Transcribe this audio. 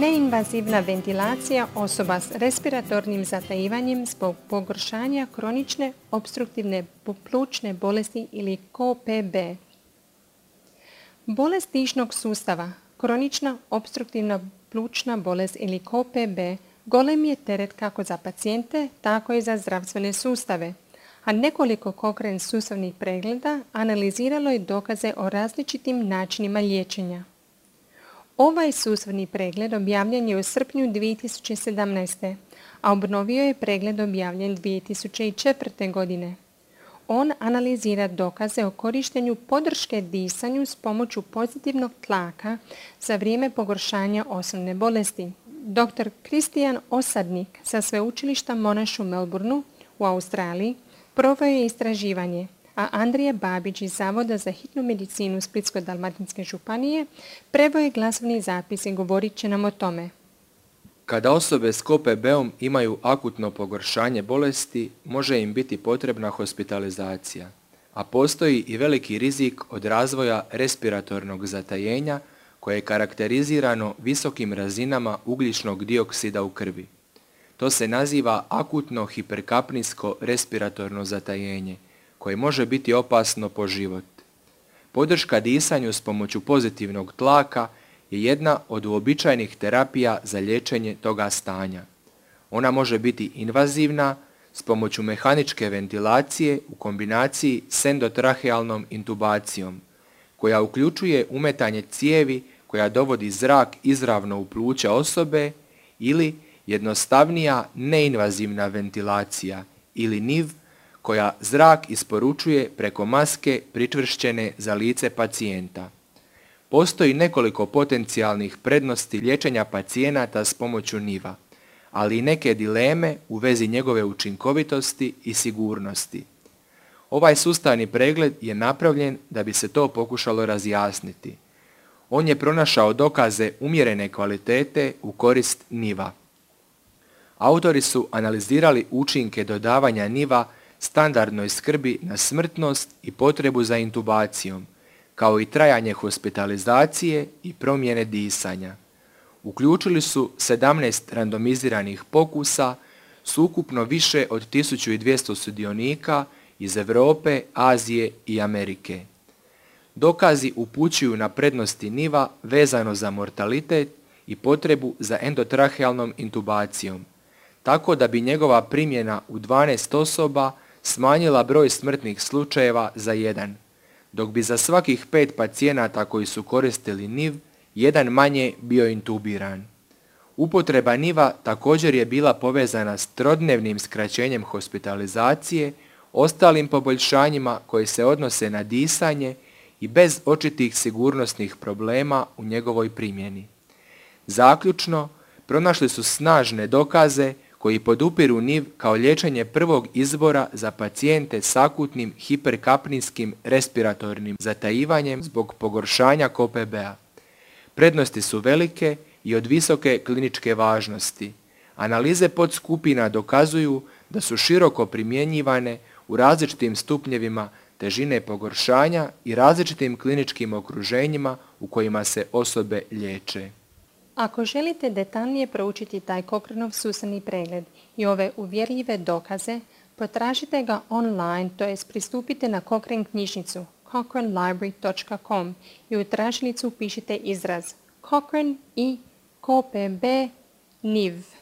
Neinvazivna ventilacija osoba s respiratornim zatajivanjem zbog pogoršanja kronične opstruktivne plućne bolesti ili KOPB. Bolest dišnog sustava, kronična opstruktivna plućna bolest ili KOPB, golem je teret kako za pacijente, tako i za zdravstvene sustave, a nekoliko Cochrane sustavnih pregleda analiziralo je dokaze o različitim načinima liječenja. Ovaj sustavni pregled objavljen je u srpnju 2017. a obnovio je pregled objavljen 2004. godine. On analizira dokaze o korištenju podrške disanju s pomoću pozitivnog tlaka za vrijeme pogoršanja osnovne bolesti. Dr. Kristijan Osadnik sa sveučilišta Monash u Melbourneu u Australiji proveo je istraživanje, a Andrija Babić iz Zavoda za hitnu medicinu Splitsko-dalmatinske županije preveo je glasovni zapis i govorit će nam o tome. Kada osobe s KOPB-om imaju akutno pogoršanje bolesti, može im biti potrebna hospitalizacija, a postoji i veliki rizik od razvoja respiratornog zatajenja koje je karakterizirano visokim razinama ugljičnog dioksida u krvi. To se naziva akutno hiperkapnijsko respiratorno zatajenje, koje može biti opasno po život. Podrška disanju s pomoću pozitivnog tlaka je jedna od uobičajenih terapija za liječenje toga stanja. Ona može biti invazivna s pomoću mehaničke ventilacije u kombinaciji s endotrahealnom intubacijom, koja uključuje umetanje cijevi koja dovodi zrak izravno u pluća osobe, ili jednostavnija neinvazivna ventilacija ili NIV, koja zrak isporučuje preko maske pričvršćene za lice pacijenta. Postoji nekoliko potencijalnih prednosti liječenja pacijenata s pomoću NIV-a, ali i neke dileme u vezi njegove učinkovitosti i sigurnosti. Ovaj sustavni pregled je napravljen da bi se to pokušalo razjasniti. On je pronašao dokaze umjerene kvalitete u korist NIV-a. Autori su analizirali učinke dodavanja NIV-a standardnoj skrbi na smrtnost i potrebu za intubacijom, kao i trajanje hospitalizacije i promjene disanja. Uključili su 17 randomiziranih pokusa s ukupno više od 1200 sudionika iz Europe, Azije i Amerike. Dokazi upućuju na prednosti NIV-a vezano za mortalitet i potrebu za endotrahealnom intubacijom, tako da bi njegova primjena u 12 osoba smanjila broj smrtnih slučajeva za 1, dok bi za svakih 5 pacijenata koji su koristili NIV, jedan manje bio intubiran. Upotreba NIV-a također je bila povezana s trodnevnim skraćenjem hospitalizacije, ostalim poboljšanjima koji se odnose na disanje i bez očitih sigurnosnih problema u njegovoj primjeni. Zaključno, pronašli su snažne dokaze koji podupiru NIV kao liječenje prvog izbora za pacijente s akutnim hiperkapnijskim respiratornim zatajivanjem zbog pogoršanja KOPB-a. Prednosti su velike i od visoke kliničke važnosti. Analize podskupina dokazuju da su široko primjenjivane u različitim stupnjevima težine pogoršanja i različitim kliničkim okruženjima u kojima se osobe liječe. Ako želite detaljnije proučiti taj Cochraneov sustavni pregled i ove uvjerljive dokaze, potražite ga online, tj. pristupite na Cochrane knjižnicu cochranelibrary.com i u tražilicu upišite izraz Cochrane i KOPB NIV.